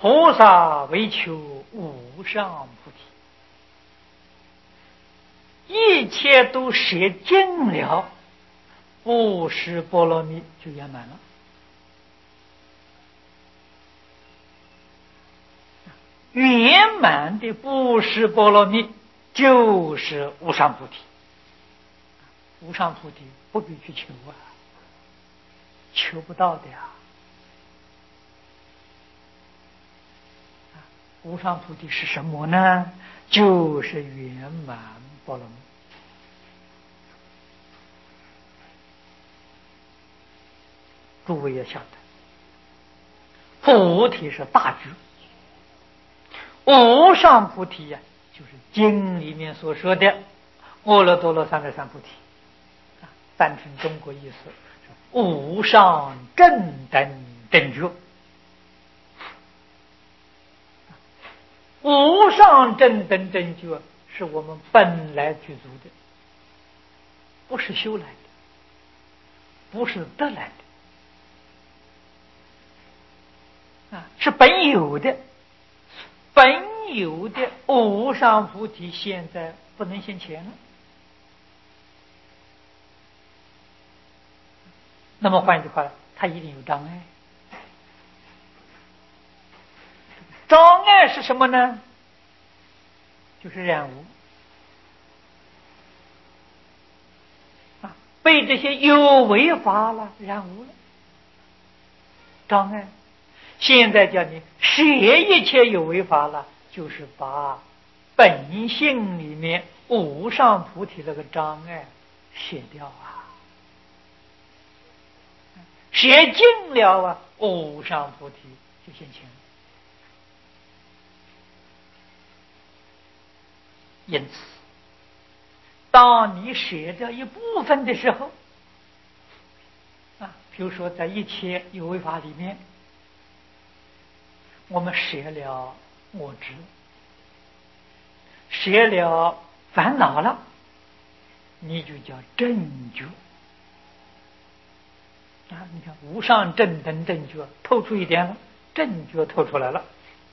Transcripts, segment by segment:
菩萨为求无上菩提，一切都舍尽了，布施波罗蜜就圆满了。圆满的布施波罗蜜就是无上菩提。无上菩提不必去求啊，求不到的呀。无上菩提是什么呢？就是圆满波罗蜜。诸位也晓得，菩提是大觉，无上菩提呀，就是经里面所说的阿耨多罗三藐三菩提。翻成中国意思是无上正等正觉。无上正等正觉是我们本来具足的，不是修来的，不是得来的是本有的。本有的无上菩提现在不能现前了。那么换句话，它一定有障碍。障碍是什么呢？就是染污被这些有为法了染污了，障碍。现在叫你舍一切有为法了，就是把本性里面无上菩提那个障碍舍掉啊，舍尽了啊，无上菩提就现前了。因此，当你舍掉一部分的时候比如说在一切有为法里面，我们舍了我执，舍了烦恼了，你就叫正觉你看无上正等正觉透出一点了，正觉透出来了。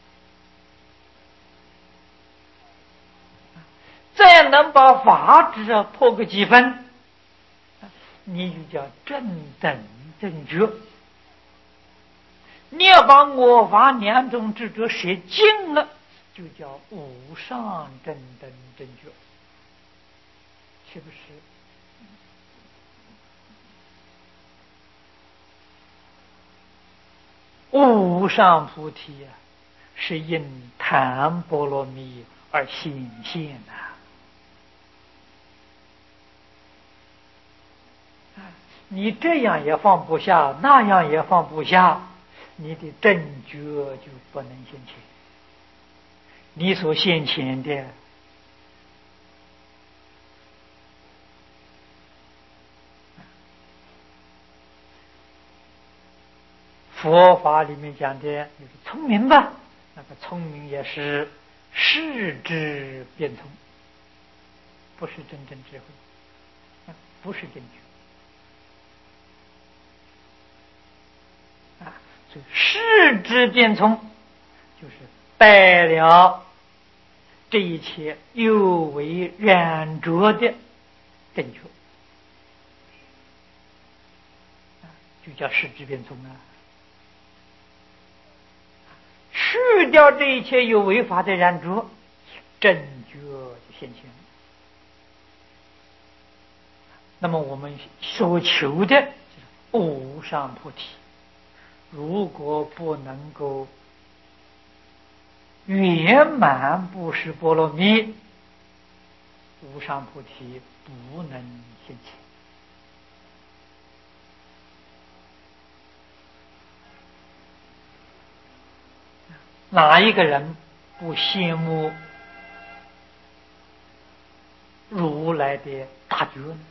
再能把法执破个几分，你就叫正等正觉。你要把我法两种执着舍尽了，就叫无上正等正觉，是不是？无上菩提是因谈波罗蜜而显现你这样也放不下，那样也放不下，你的正觉就不能现前。你所现前的佛法里面讲的就是聪明吧，那个聪明也是视之变聪，不是真正智慧不是正觉所以视之变聪就是带了这一切有为染着的正觉就叫视之变聪去掉这一切有为法的染着，正觉就现前。那么我们所求的无上菩提，如果不能够圆满布施波罗蜜，无上菩提不能现前。哪一个人不羡慕如来的大觉呢？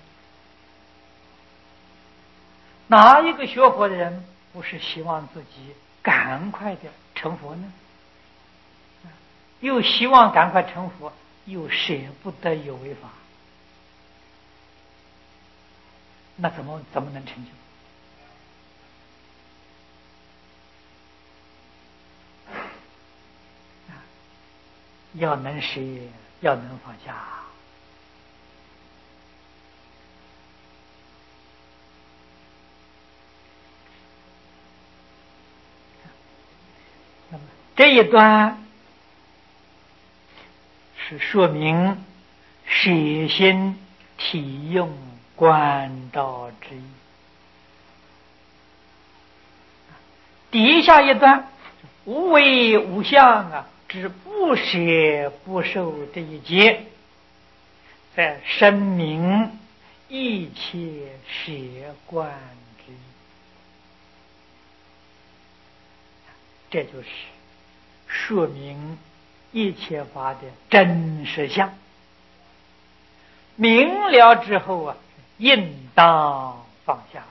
哪一个学佛的人不是希望自己赶快的成佛呢？又希望赶快成佛，又舍不得有为法，那怎么能成就？ 要能舍，要能放下。那么这一段是说明舍心体用观照之意。底下一段无为无相啊，指不舍不受这一节，在声明一切舍观之意。这就是说明一切法的真实相。明了之后啊，应当放下了。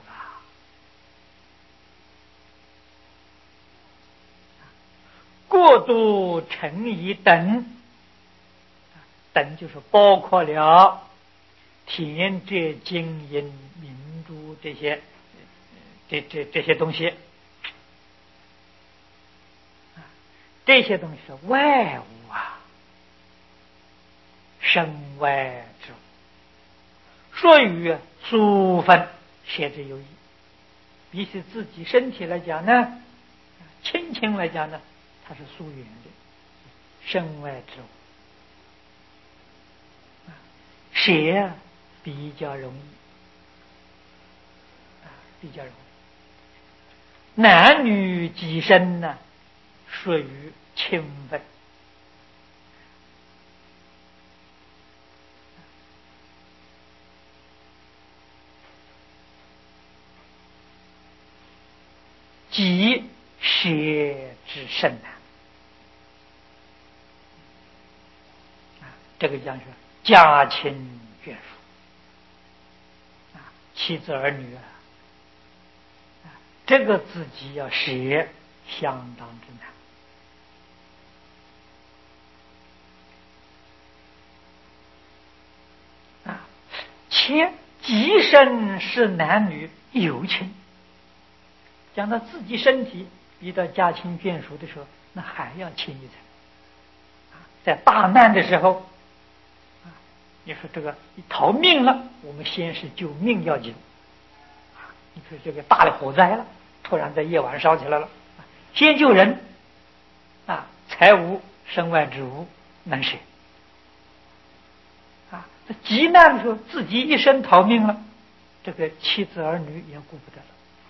过度成疑等，等就是包括了田柘金银明珠这些东西，这些东西是外物啊，身外之物。说与疏分写之有益，比起自己身体来讲呢，亲情来讲呢，它是疏远的，身外之物。舍比较容易，比较容易。男女己身呢，属于轻分。己舍之甚难，这个讲是家亲眷属妻子儿女这个自己要舍相当之难且己身是男女有情，讲到自己身体遇到家亲眷属的时候，那还要亲一层。在大难的时候，你说这个你逃命了，我们先是救命要紧。你说这个大的火灾了，突然在夜晚烧起来了，先救人财物身外之物能舍在急难的时候，自己一生逃命了，这个妻子儿女也顾不得了。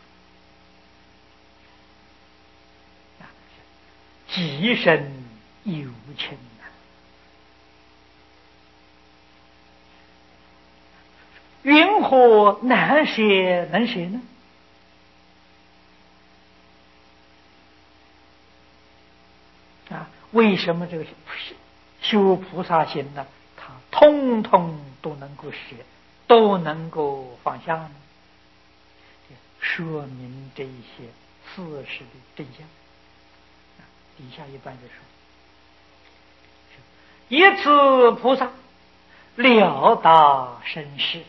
己身有情云何难舍能舍呢？为什么这个修菩萨行呢？他通通都能够舍，都能够放下呢？说明这一些事实的真相。底下一段就说：以此菩萨了达身世，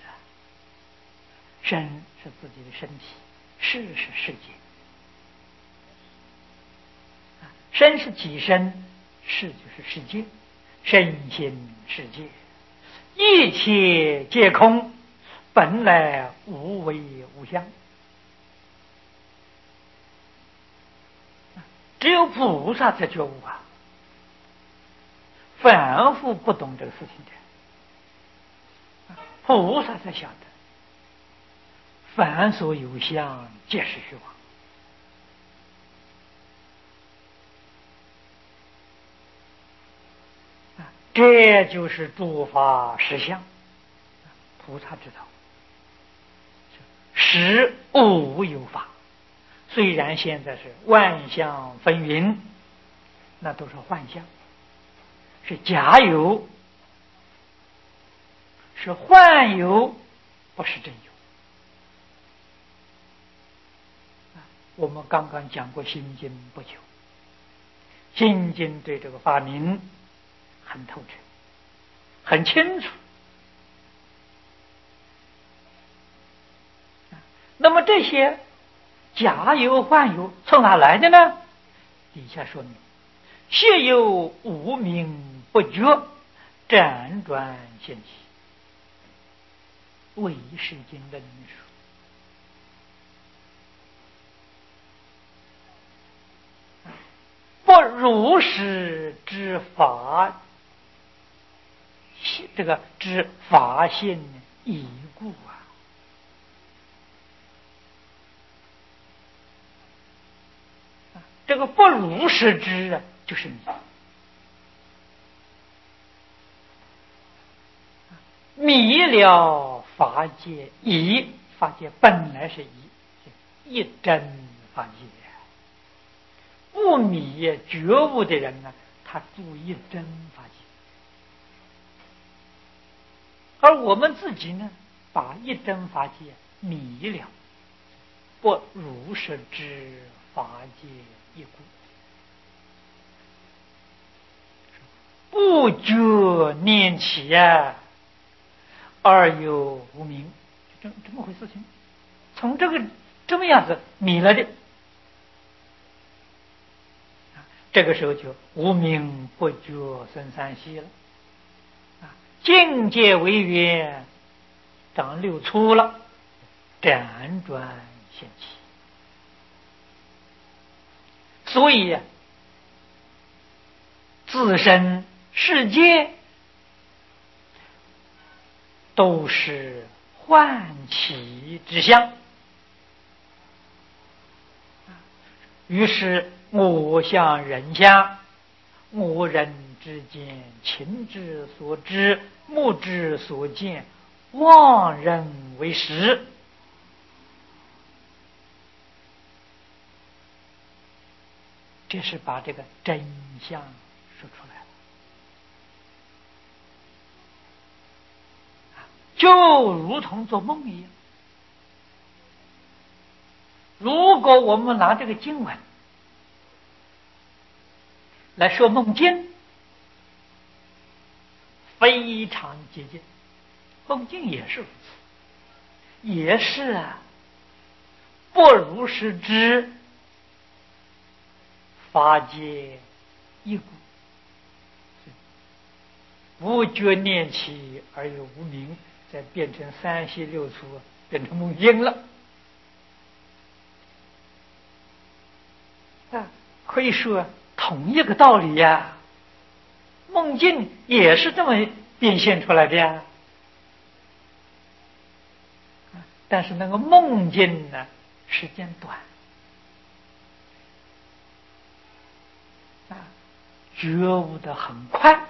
身是自己的身体，世是世界。身是己身，世就是世界，身心世界，一切皆空，本来无为无相。只有菩萨才觉悟凡夫不懂这个事情的，菩萨才晓得，凡所有相，皆是虚妄。这就是诸法实相，菩萨知道，实无有法。虽然现在是万象纷纭，那都是幻象，是假有，是幻有，不是真有。我们刚刚讲过《心经》不久，《心经》对这个法名很透彻，很清楚。那么这些假有幻有从哪来的呢？底下说明：昔有无明不觉，辗转现起。唯识经的论述。不如是之法，这个之法性已故啊！这个不如是之啊，就是迷。迷了法界，疑法界本来是一真法界。不迷觉悟的人呢，他注一真法界，而我们自己呢，把一真法界迷了，不如实知法界一故，不觉念起啊，而有无明，这么回事情？从这个这么样子迷了的。这个时候就无明不觉生三息了，境界为缘，长六出了，辗转现起。所以自身世界都是唤起之相，于是我相人相，我人之间情之所知，目之所见，妄认为实。这是把这个真相说出来了，就如同做梦一样。如果我们拿这个经文来说梦境，非常接近。梦境也是如此，也是不如实知法界一故，不觉念起而有无明，再变成三息六出，变成梦境了。可以说同一个道理呀，梦境也是这么变现出来的呀。但是那个梦境呢，时间短，觉悟的很快，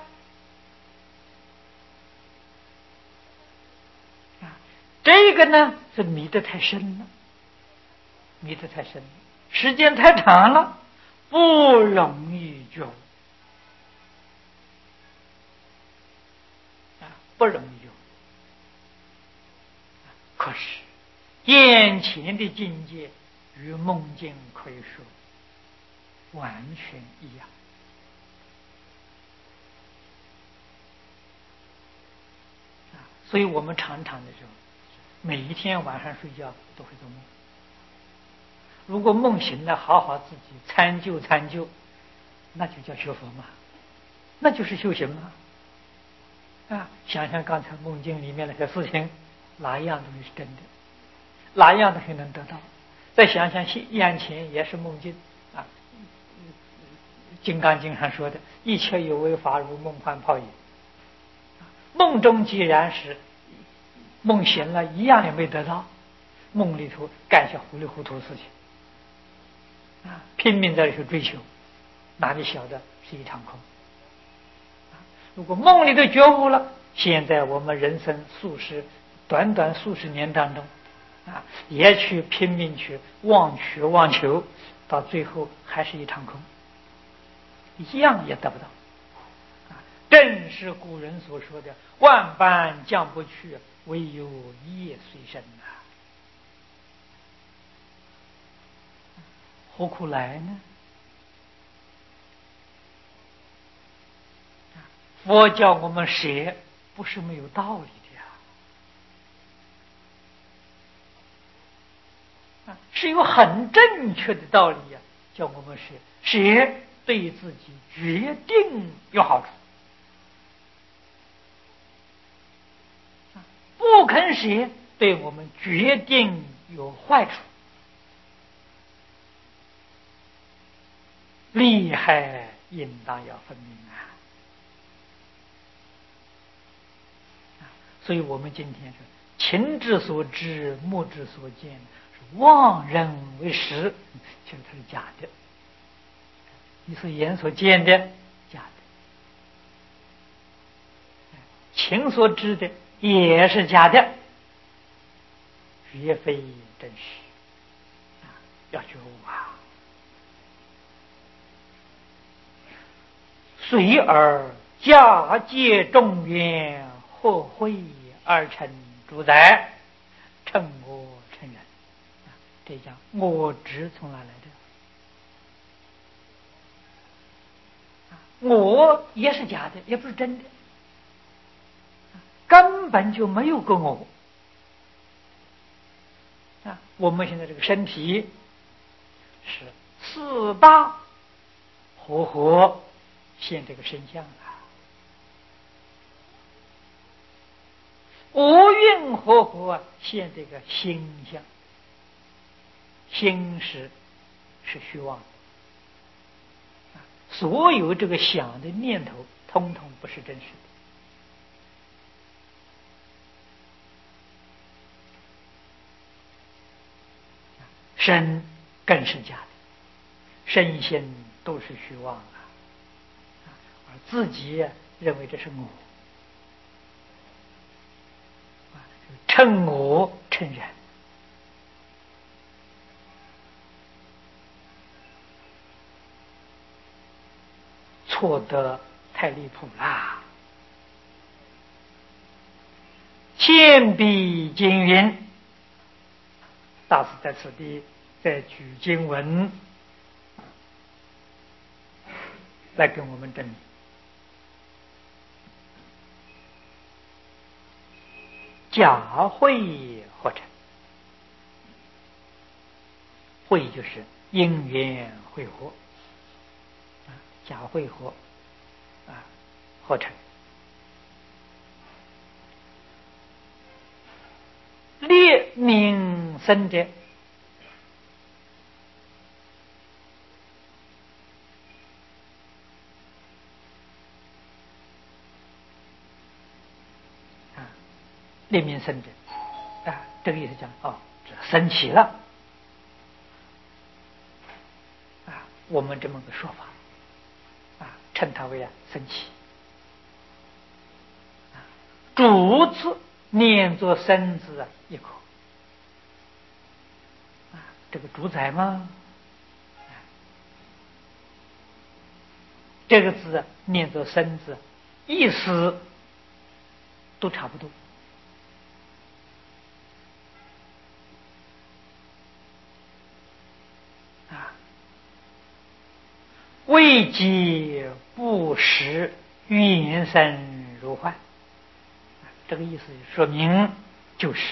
这个呢是迷得太深了，迷得太深了，时间太长了，不容易觉悟，不容易觉悟。可是眼前的境界与梦境可以说完全一样。所以我们常常的时候，每一天晚上睡觉都会做梦。如果梦醒了，好好自己参究参究，那就叫学佛嘛，那就是修行嘛。想想刚才梦境里面那些事情，哪一样东西是真的？哪一样东西能得到？再想想眼前也是梦境啊，《金刚经》上说的“一切有为法，如梦幻泡影”。梦中既然是梦醒了，一样也没得到，梦里头干些糊里糊涂的事情，拼命在里头追求，哪里晓得是一场空？如果梦里头觉悟了，现在我们人生短短数十年当中，也去拼命去妄取妄求，到最后还是一场空，一样也得不到。正是古人所说的“万般降不去，唯有业随身”何苦来呢？佛教我们学，不是没有道理的是有很正确的道理叫我们学对自己决定有好处。 不肯舍，对我们决定有坏处，利害应当要分明啊！所以我们今天是情之所至，目之所见，是妄认为实，其实它是假的。你是眼所见的假的，情所知的也是假的，绝非真实。要觉悟啊！随而假借众缘，或会而成主宰，称我称人。这讲我执从哪来的？我也是假的，也不是真的，根本就没有个我啊！我们现在这个身体是四大合现这个身相啊，五蕴合现这个心相，心是虚妄的。所有这个想的念头，通通不是真实的。身更是假的，身心都是虚妄啊！而自己认为这是我，称我称人，错得太离谱啦！千笔经云，大师在此地再举经文来跟我们证明。假会合成，会就是因缘会合，假会合合成，列名生者，列名生者这个意思讲这升起了我们这么个说法称它为升起。主字念作生字一口这个主宰吗？这个字念作生字，意思都差不多未及不识，缘生如幻。这个意思说明就是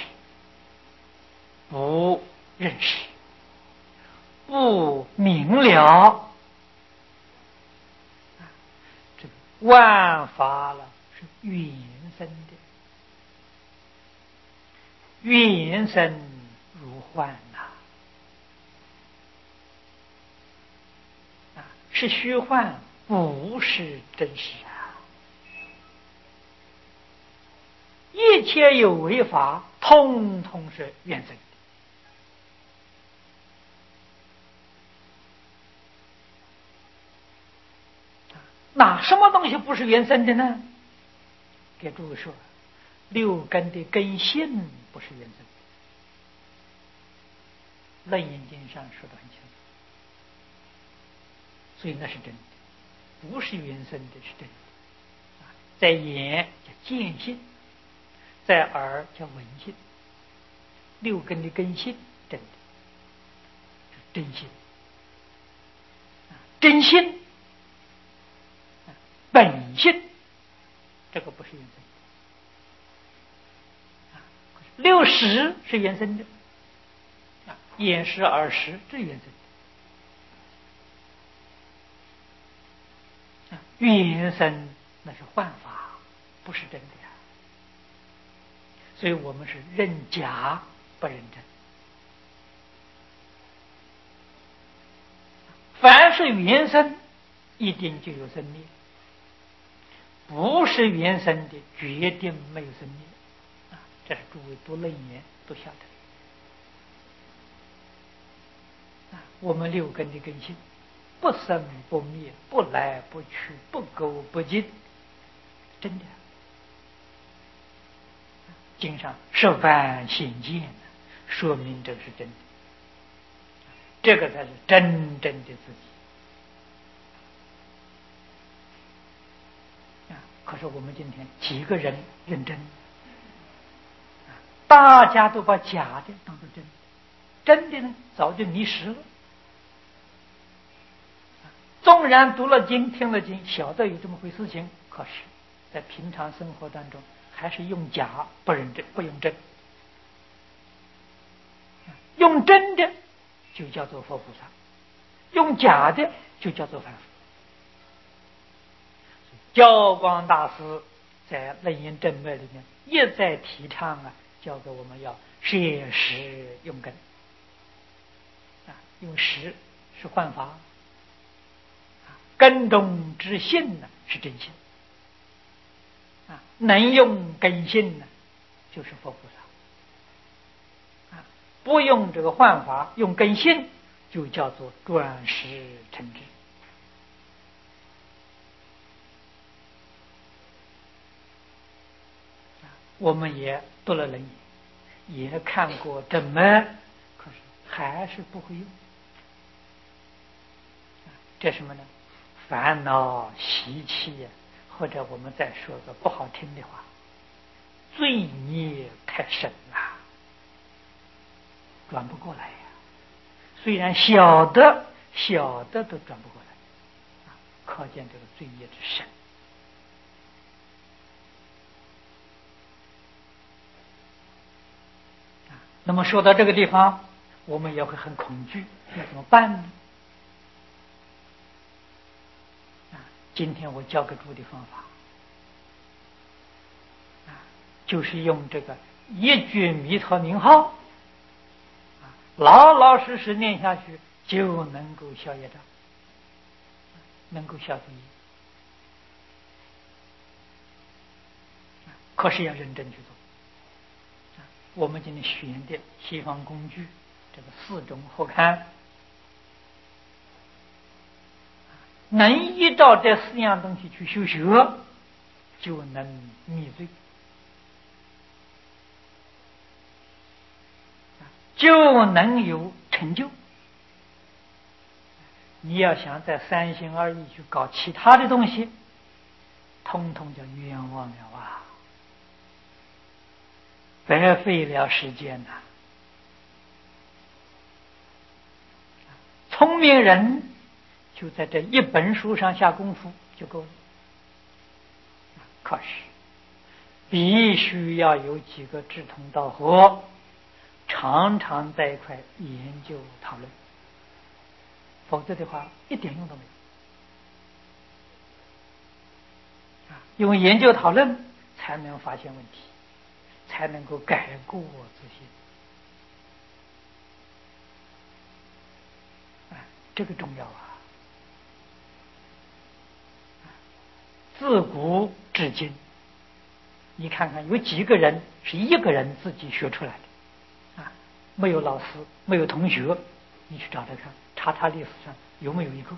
不认识，不明了这个万法了是缘生的，缘生如幻是虚幻，不是真实一切有为法，通通是缘生的。那什么东西不是缘生的呢？给诸位说，六根的根性不是缘生的，《楞严经》上说得很清楚，所以那是真的，不是缘生的，是真的。在眼叫见性，在耳叫闻性，六根的根性真的是真性，真性本性，这个不是缘生的。六识是缘生的，眼识耳识这是缘生的。缘生那是幻法，不是真的所以我们是认假不认真。凡是原生，一定就有生灭；不是原生的，决定没有生灭。这是诸位读楞严都晓得。我们六根的根性，不生不灭，不来不去，不垢不净，真的。经上十番显见，说明这是真的，这个才是真正的自己。可是我们今天几个人认真？大家都把假的当作真的，真的呢早就迷失了。纵然读了经听了经，晓得有这么回事情，可是在平常生活当中还是用假不认真，不用真。用真的就叫做佛菩萨，用假的就叫做凡夫。教光大师在楞严正脉里面一再提倡叫做我们要摄实用根。用实是幻法，根中之性是真性，能用根性就是佛菩萨，不用这个幻法，用根性就叫做转识成智。我们也读了楞严，也看过正脉，可是还是不会用。这什么呢？烦恼习气或者我们再说个不好听的话，罪孽太深了，转不过来呀。虽然晓得都转不过来，可见这个罪孽之深。那么说到这个地方，我们也会很恐惧，要怎么办呢？今天我教给诸位的方法，就是用这个一句弥陀名号，老老实实念下去，就能够消业障，能够消罪业。可是要认真去做。我们今天选的西方工具，这个4种后刊，能依照这4样东西去修学，就能灭罪，就能有成就。你要想在3心2意去搞其他的东西，通通叫冤枉了白费了时间呐。聪明人就在这一本书上下功夫就够了，可是必须要有几个志同道合，常常在一块研究讨论，否则的话一点用都没有。用研究讨论才能发现问题，才能够改过自新。这个重要自古至今，你看看有几个人是一个人自己学出来的没有老师，没有同学，你去找找看，查历史上有没有一个？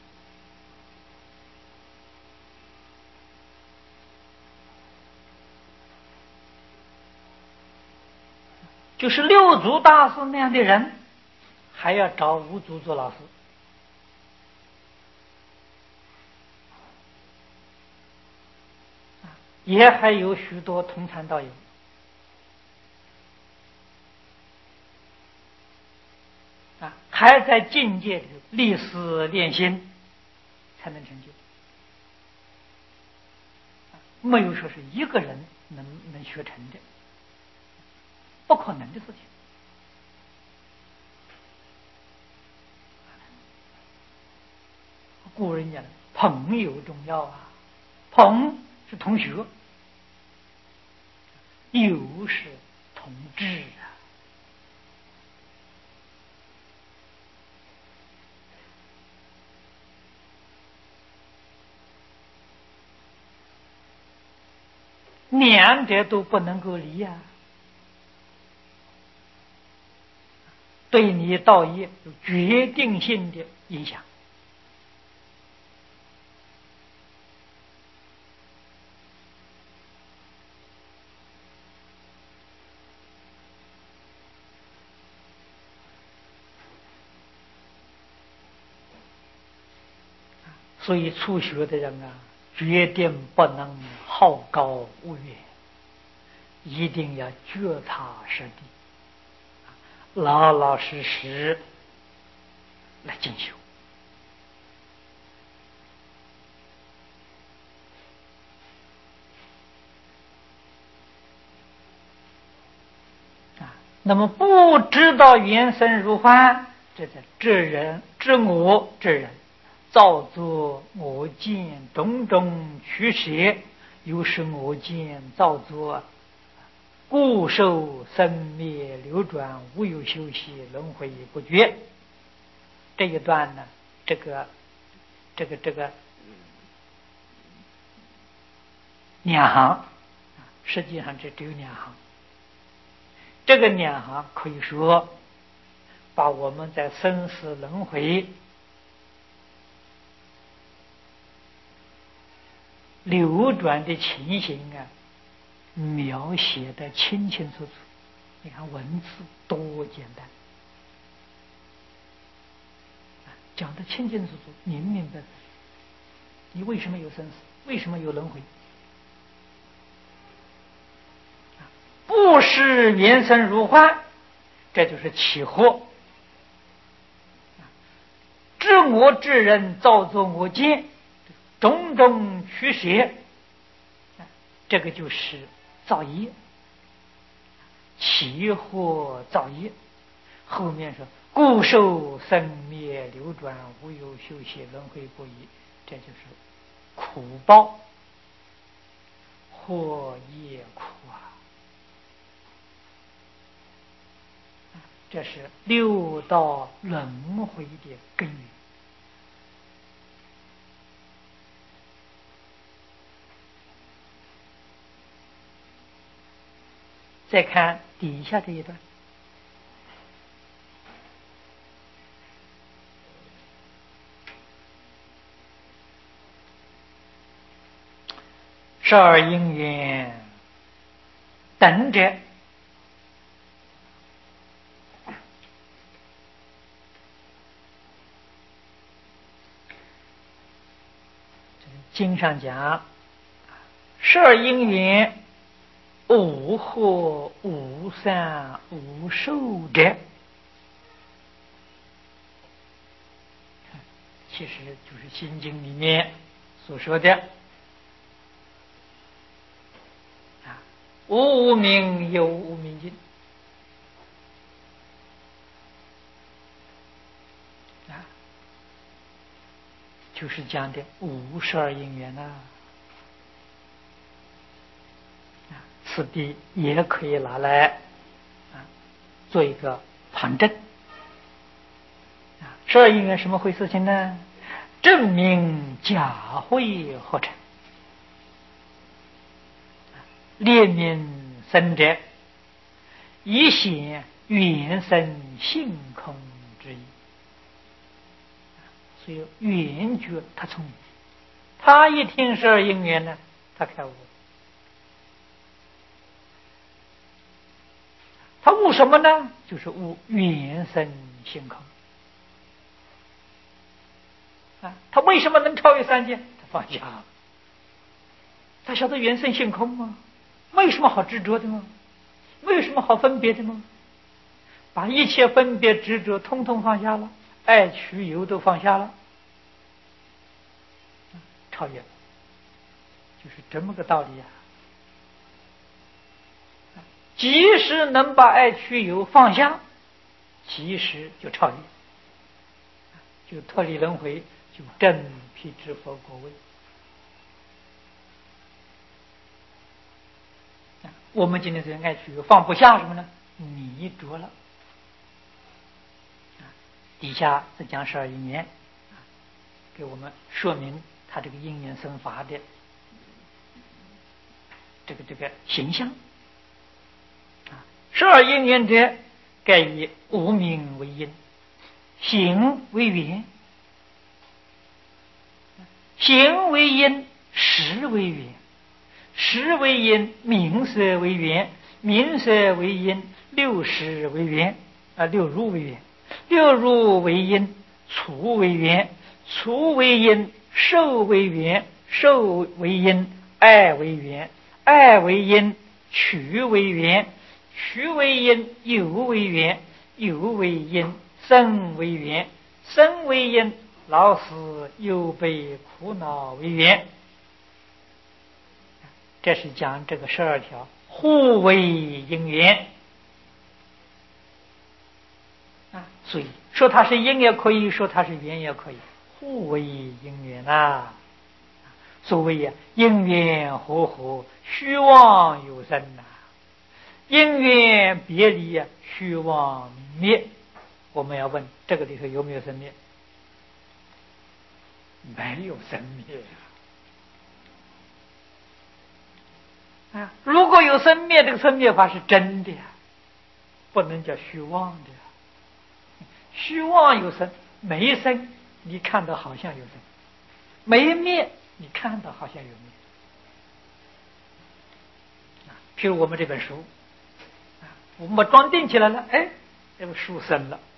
就是6祖大师那样的人，还要找5祖做老师。也还有许多同参道友还在境界里历史练心才能成就，没有说是一个人能学成的，不可能的事情。古人讲朋友重要捧是同学， 又是同志啊。两者都不能够离啊，对你道业有决定性的影响。所以初学的人啊，决定不能好高骛远，一定要脚踏实地，老老实实来进修。那么不知道缘生如幻，这叫知人知我之人，造作我见种种取舍，又是我见造作故受生灭流转，无有休息，轮回不绝。这一段呢，这个两行，实际上这只有两行。这个两行可以说把我们在生死轮回流转的情形啊，描写的清清楚楚。你看文字多简单，讲得清清楚楚，明明白白。你为什么有生死？为什么有轮回？不是缘生如幻，这就是起惑。知我之人造作我见，种种取舍，这个就是造业，起惑造业。后面说故受生灭流转，无有休息，轮回不已，这就是苦报，惑业苦啊。这是六道轮回的根源。再看底下这一段，十二因缘等者，经上讲，十二因缘无惑无散无受者，其实就是心经里面所说的无无明有无明尽就是讲的无十二因缘呐。此地也可以拿来做一个旁证。十二因缘什么回事情呢？证明假会合成，列名生者，以显缘生性空之意。所以缘觉他聪明，他一听十二因缘呢，他开悟。他悟什么呢？就是悟缘生性空。他为什么能超越三界？他放下了。他晓得缘生性空吗？没有什么好执着的吗？没有什么好分别的吗？把一切分别执着通通放下了，爱取有都放下了，超越了，就是这么个道理啊。即使能把爱取有放下，即使就超越，就脱离轮回，就正辟支佛果位。 我们今天最爱去放不下什么呢？迷着了。底下是讲12因缘，给我们说明他这个因缘生法的这个形象。12因缘者，盖以无明为因，行为缘。行为因，识为缘，识为因，名色为缘，名色为因，六识为缘，六入为缘，六入为因，处为缘，处为因，受为缘，受为因，爱为缘，爱为因，取为缘，取为因，有为缘，有为因，生为缘，生为因，老死忧悲苦恼为缘。这是讲这个12条互为因缘所以说它是因也可以，说它是缘也可以，互为因缘所谓因缘和合，虚妄有生因缘别离虚妄明灭。我们要问这个里头有没有生灭？没有生灭如果有生灭，这个生灭法是真的不能叫虚妄的虚妄有生，没生你看到好像有生，没灭你看到好像有灭。譬如我们这本书我们把装订起来了，这个书生了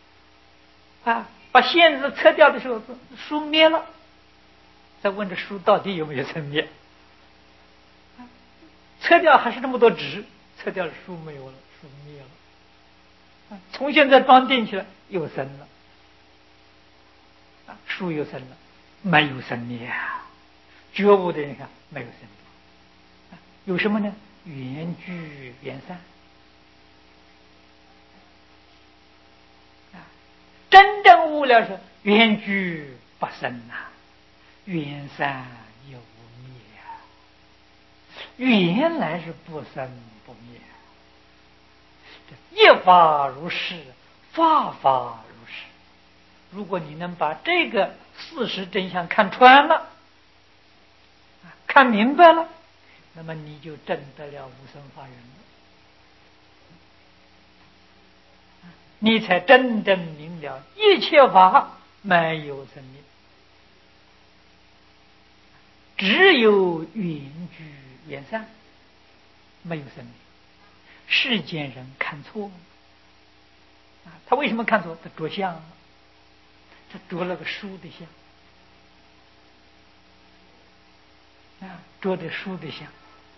把线子拆掉的时候书灭了，再问这书到底有没有生灭？拆掉还是那么多纸，拆掉了书没有了，书灭了重新再装订起来又生了书又生了，没有生灭觉悟的人看没有生灭有什么呢？缘聚缘散真正悟了是缘聚不生缘散有灭原来是不生不灭，业法如是，法法如是。如果你能把这个事实真相看穿了，看明白了，那么你就证得了无生法忍了，你才真正明了一切法没有生命，只有缘聚缘散，没有生命。世间人看错他为什么看错？他着相他着了个书的相着的书的相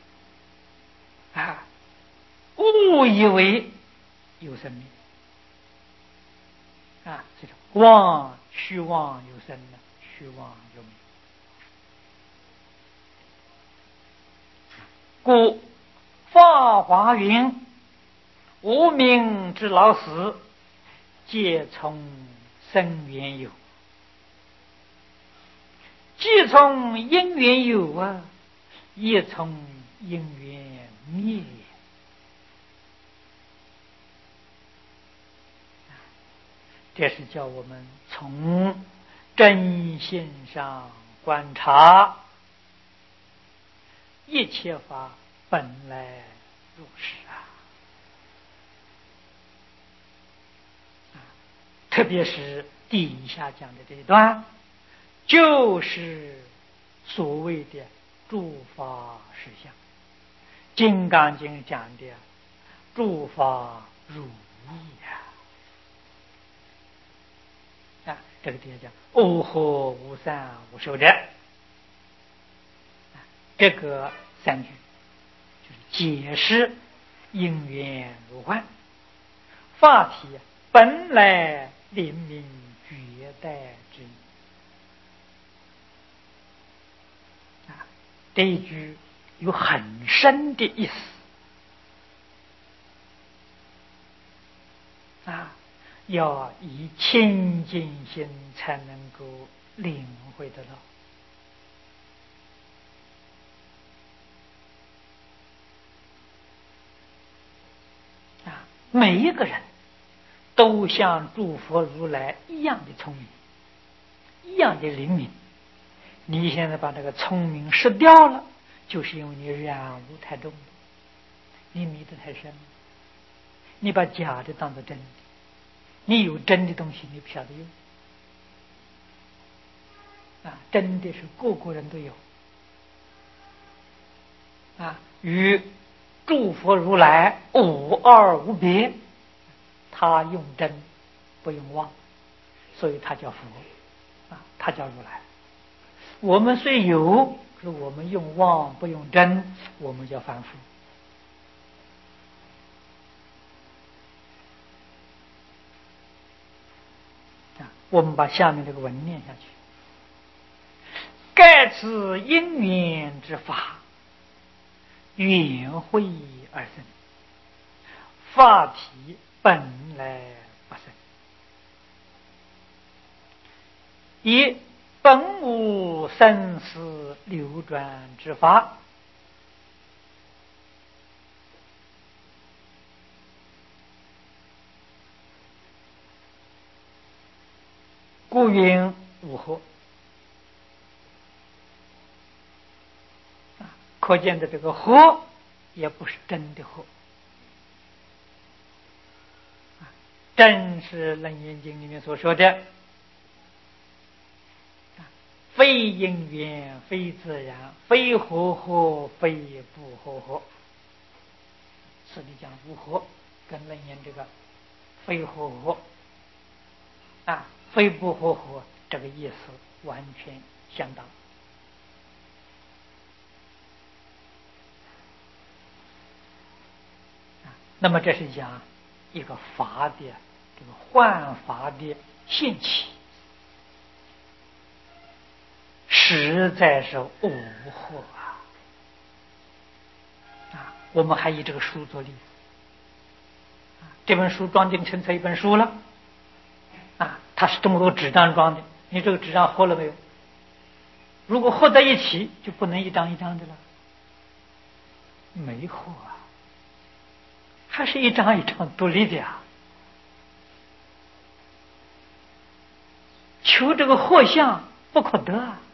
误以为有生命这种妄虚妄有生虚妄有命。故法华云：无明之老死，皆从生缘有。既从因缘有也从因缘灭。这是叫我们从真心上观察，一切法本来如是特别是底下讲的这一段，就是所谓的诸法实相。金刚经讲的诸法如意这个地方讲欧合无散无受者，这个3句就是解释因缘如幻，法体本来灵明绝代之意这一句有很深的意思要以清净心才能够领会得到每一个人都像诸佛如来一样的聪明，一样的灵敏。你现在把这个聪明失掉了，就是因为你染污太重了，你迷得太深了，你把假的当作真的，你有真的东西你不晓得用啊，真的是个个人都有啊，与诸佛如来无二无别，他用真不用妄，所以他叫佛啊，他叫如来。我们虽有，可是我们用妄不用真，我们叫凡夫啊。我们把下面这个文念下去。盖此因缘之法，缘会而生，法体本来不生，以本无生死流转之法，故云无惑。可见的这个惑也不是真的惑，正是《楞严经》里面所说的非因缘，非自然，非和合，非不和合。这里讲无合，跟楞严这个非和合啊，非不和合这个意思完全相当。那么这是讲一个法的这个幻法的现起，实在是无惑啊！我们还以这个书做例子，这本书装订成册一本书了啊，它是这么多纸张装的，你这个纸张合了没有？如果合在一起，就不能一张一张的了，没合啊，还是一张一张独立的啊。求这个合相不可得啊！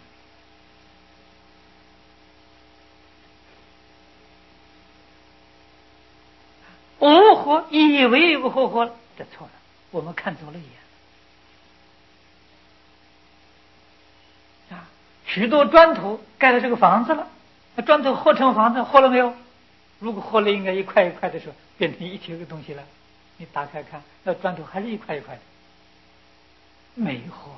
无合以为有个合合了，这错了，我们看错了眼啊！许多砖头盖了这个房子了，那砖头合成房子，合了没有？如果合了，应该一块一块的时候变成一体的东西了。你打开看，那砖头还是一块一块的，没合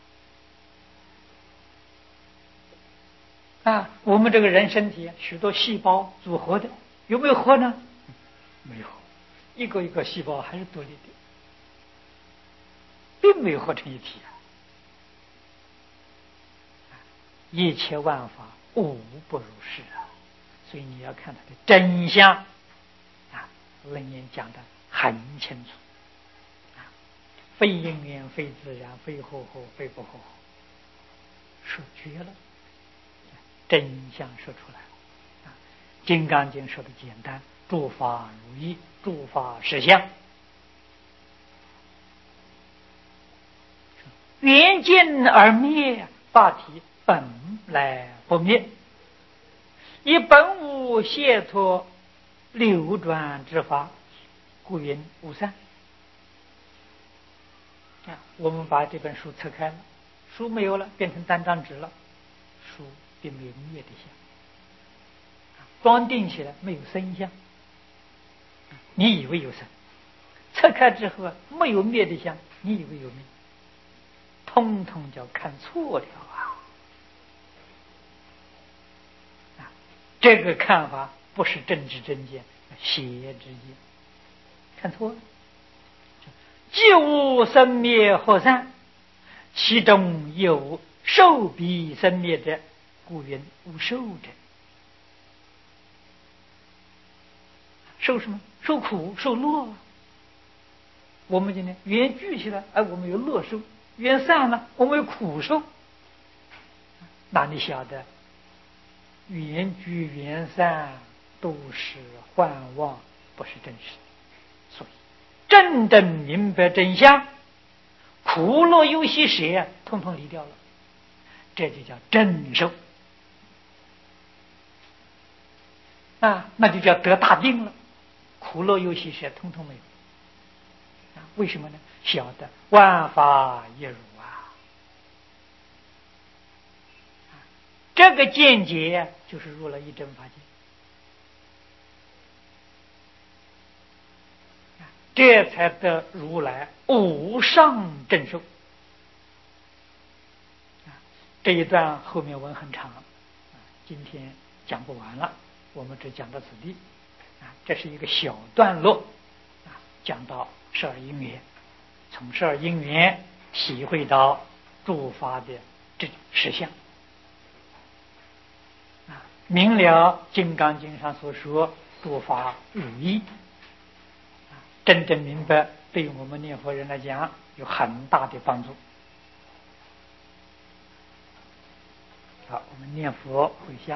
啊！我们这个人身体许多细胞组合的，有没有合呢？没有，一个一个细胞还是独立的，并没有合成一体啊！一切万法无不如是啊！所以你要看它的真相啊，楞严讲的很清楚啊，非因缘，非自然，非和合，非不和合，说绝了，真相说出来了啊！金刚经说的简单，诸法如一，诸法实相，缘尽而灭，法体本来不灭，以本无解脱流转之法，故云无散啊！我们把这本书拆开了，书没有了，变成单张纸了，书并没有灭的相，装订起来没有生相，你以为有生，拆开之后没有灭的相，你以为有灭，通通叫看错了啊！这个看法不是正知正见，邪之见，看错了。既无生灭合散，其中有受彼生灭者，故云无受者。受什么？受苦，受乐。我们今天缘聚起来，我们有乐受；缘散了，我们有苦受。那你晓得，缘聚缘散都是幻妄，不是真实的。所以真正明白真相，苦乐忧喜舍统统离掉了，这就叫真受啊，那就叫得大定了，苦乐忧喜舍统统没有啊。为什么呢？晓得万法一如啊，这个见解就是入了一真法界，这才得如来无上正受。这一段后面文很长，今天讲不完了，我们只讲到此地。这是一个小段落，讲到十二因缘，从十二因缘体会到诸法的这种实相，明了《金刚经》上所说诸法如一，真正明白，对于我们念佛人来讲有很大的帮助。好，我们念佛回向。